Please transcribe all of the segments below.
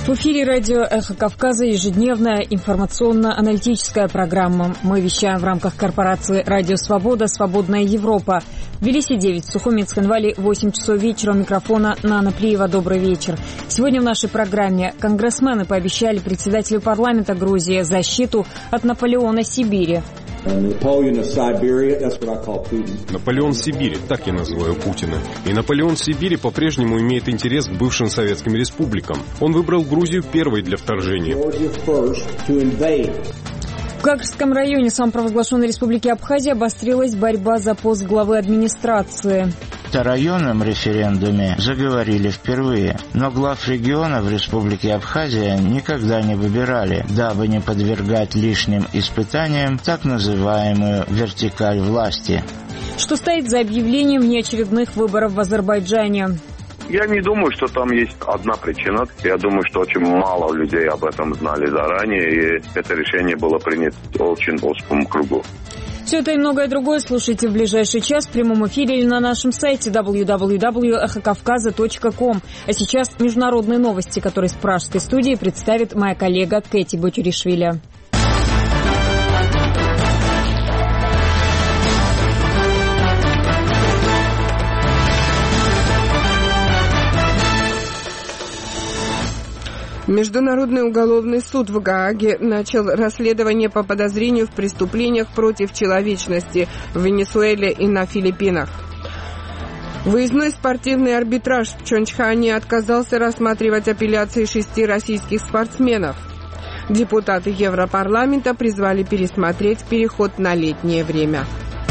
В эфире радио «Эхо Кавказа» ежедневная информационно-аналитическая программа. Мы вещаем в рамках корпорации «Радио Свобода. Свободная Европа». В Тбилиси 9, в Сухуми и Цхинвале 8 часов вечера. У микрофона Нана Плиева. Добрый вечер. Сегодня в нашей программе конгрессмены пообещали председателю парламента Грузии защиту от Наполеона Сибири. Наполеон Сибири, так я называю Путина. И Наполеон Сибири по-прежнему имеет интерес к бывшим советским республикам. Он выбрал Грузию первой для вторжения. В Гагрском районе самопровозглашенной республики Абхазия обострилась борьба за пост главы администрации. О районном референдуме заговорили впервые, но глав региона в республике Абхазия никогда не выбирали, дабы не подвергать лишним испытаниям так называемую вертикаль власти. Что стоит за объявлением внеочередных выборов в Азербайджане? Я не думаю, что там есть одна причина. Я думаю, что очень мало людей об этом знали заранее, и это решение было принято в очень узком кругу. Все это и многое другое слушайте в ближайший час в прямом эфире или на нашем сайте www.эхокавказа.ком. А сейчас международные новости, которые с пражской студии представит моя коллега Кэти Бутюришвили. Международный уголовный суд в Гааге начал расследование по подозрению в преступлениях против человечности в Венесуэле и на Филиппинах. Выездной спортивный арбитраж в Пхенчхане отказался рассматривать апелляции 6 российских спортсменов. Депутаты Европарламента призвали пересмотреть переход на летнее время.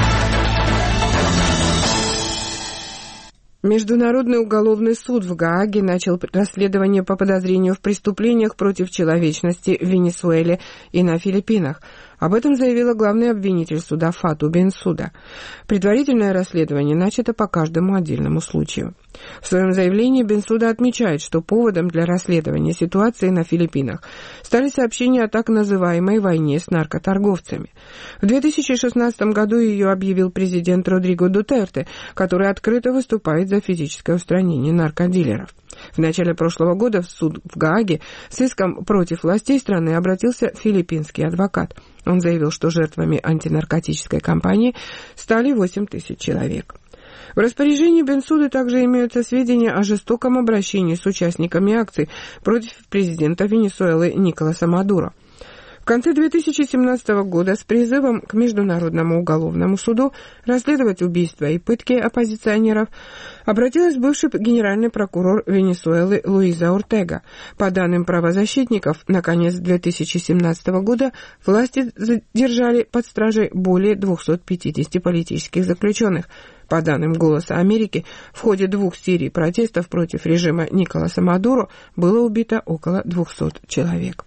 Международный уголовный суд в Гааге начал расследование по подозрению в преступлениях против человечности в Венесуэле и на Филиппинах. Об этом заявила главный обвинитель суда Фату Бенсуда. Предварительное расследование начато по каждому отдельному случаю. В своем заявлении Бенсуда отмечает, что поводом для расследования ситуации на Филиппинах стали сообщения о так называемой войне с наркоторговцами. В 2016 году ее объявил президент Родриго Дутерте, который открыто выступает за физическое устранение наркодилеров. В начале прошлого года в суд в Гааге с иском против властей страны обратился филиппинский адвокат. Он заявил, что жертвами антинаркотической кампании стали 8 тысяч человек. В распоряжении Бенсуды также имеются сведения о жестоком обращении с участниками акций против президента Венесуэлы Николаса Мадуро. В конце 2017 года с призывом к Международному уголовному суду расследовать убийства и пытки оппозиционеров обратилась бывший генеральный прокурор Венесуэлы Луиза Ортега. По данным правозащитников, на конец 2017 года власти задержали под стражей более 250 политических заключенных. По данным «Голоса Америки», в ходе 2 серий протестов против режима Николаса Мадуро было убито около 200 человек.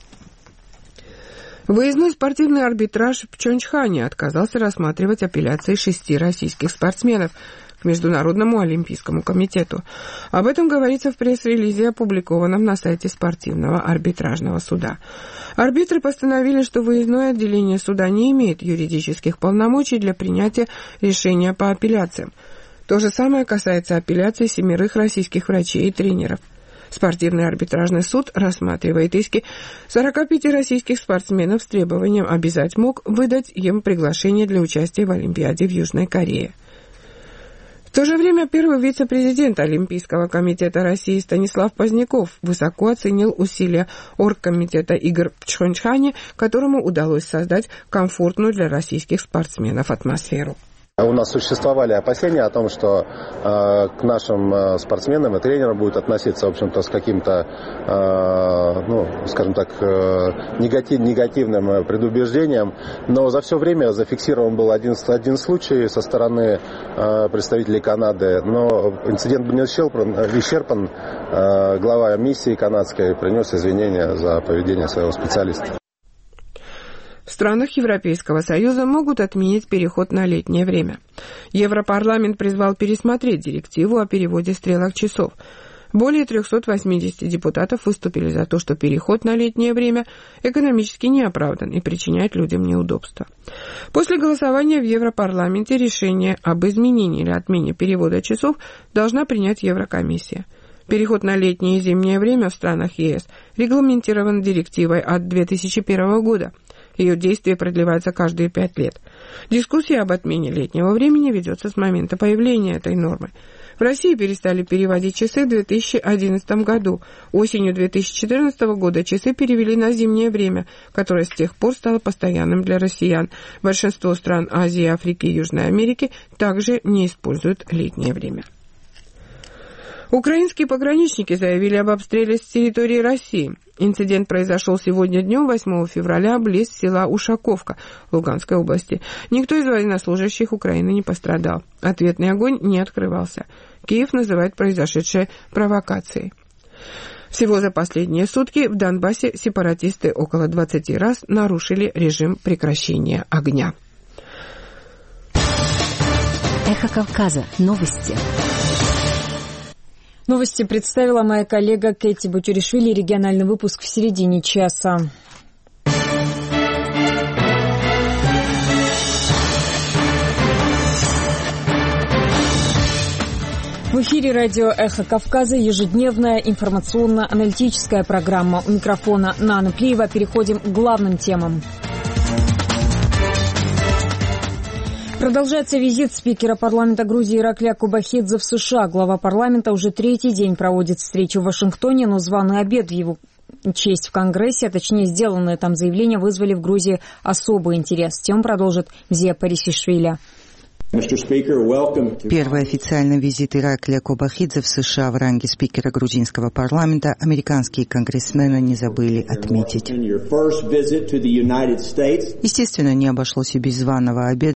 Выездной спортивный арбитраж в Пхенчхане отказался рассматривать апелляции 6 российских спортсменов к Международному олимпийскому комитету. Об этом говорится в пресс-релизе, опубликованном на сайте спортивного арбитражного суда. Арбитры постановили, что выездное отделение суда не имеет юридических полномочий для принятия решения по апелляциям. То же самое касается апелляций 7 российских врачей и тренеров. Спортивный арбитражный суд рассматривает иски 45 российских спортсменов с требованием обязать МОК выдать им приглашение для участия в Олимпиаде в Южной Корее. В то же время первый вице-президент Олимпийского комитета России Станислав Поздняков высоко оценил усилия оргкомитета игр в Пхенчхане, которому удалось создать комфортную для российских спортсменов атмосферу. У нас существовали опасения о том, что к нашим спортсменам и тренерам будет относиться, в общем-то, с каким-то, скажем так, негативным предубеждением. Но за все время зафиксирован был один случай со стороны представителей Канады. Но инцидент был не исчерпан. Глава миссии канадской принес извинения за поведение своего специалиста. В странах Европейского Союза могут отменить переход на летнее время. Европарламент призвал пересмотреть директиву о переводе стрелок часов. Более 380 депутатов выступили за то, что переход на летнее время экономически не оправдан и причиняет людям неудобства. После голосования в Европарламенте решение об изменении или отмене перевода часов должна принять Еврокомиссия. Переход на летнее и зимнее время в странах ЕС регламентирован директивой от 2001 года. Ее действие продлевается каждые 5 лет. Дискуссия об отмене летнего времени ведется с момента появления этой нормы. В России перестали переводить часы в 2011 году. Осенью 2014 года часы перевели на зимнее время, которое с тех пор стало постоянным для россиян. Большинство стран Азии, Африки и Южной Америки также не используют летнее время. Украинские пограничники заявили об обстреле с территории России. Инцидент произошел сегодня днем, 8 февраля, близ села Ушаковка Луганской области. Никто из военнослужащих Украины не пострадал. Ответный огонь не открывался. Киев называет произошедшее провокацией. Всего за последние сутки в Донбассе сепаратисты около 20 раз нарушили режим прекращения огня. Эхо Кавказа. Новости. Новости представила моя коллега Кэти Бутюришвили. Региональный выпуск в середине часа. В эфире радио «Эхо Кавказа» ежедневная информационно-аналитическая программа. У микрофона Нана Плиева. Переходим к главным темам. Продолжается визит спикера парламента Грузии Иракля Кобахидзе в США. Глава парламента уже 3-й день проводит встречу в Вашингтоне, но званый обед в его честь в Конгрессе, а точнее сделанное там заявление, вызвали в Грузии особый интерес. Тему продолжит Зия Парисишвили. Первый официальный визит Иракля Кобахидзе в США в ранге спикера грузинского парламента американские конгрессмены не забыли отметить. Естественно, не обошлось и без званого обеда